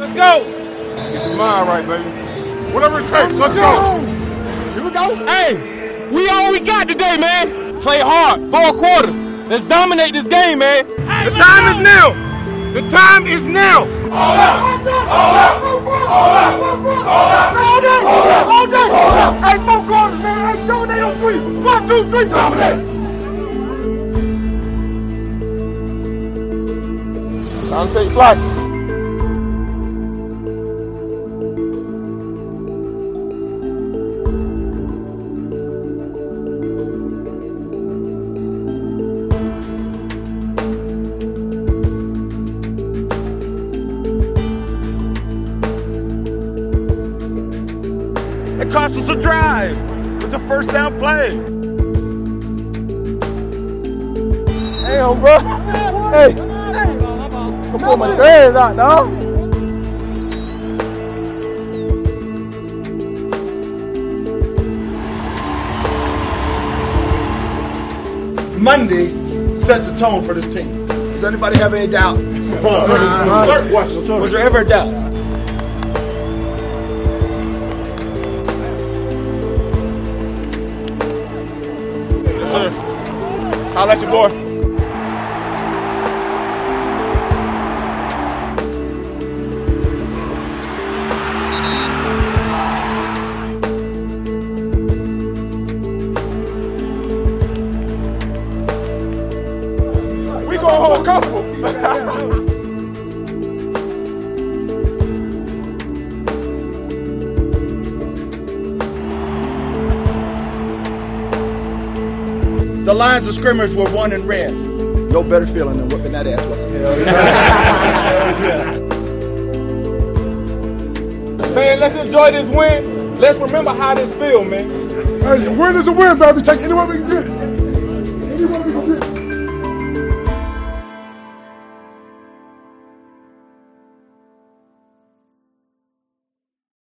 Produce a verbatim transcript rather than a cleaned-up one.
Let's go. Get your mind right, baby. Whatever it takes, let's go. Here we go. Hey, we all we got today, man. Play hard, four quarters. Let's dominate this game, man. Hey, the time is now. The time is now. All out. All out. All out. All out. All day. All day. All out. Hey, four quarters, man. Hey, dominate on three. One, two, three, dominate. Time to take flight. It cost us a drive. It's a first down play. Hey, bro. Hey. Come on, my hands out, dog. Monday set the tone for this team. Does anybody have any doubt? Uh, Was there ever a doubt? Yes, sir. I'll let you, boy. We gonna hold couple. The lines of scrimmage were won in red. No better feeling than whipping that ass, was it? Man, let's enjoy this win. Let's remember how this feels, man. Hey, a win is a win, baby. Take anyone we can get. Anyone we can get.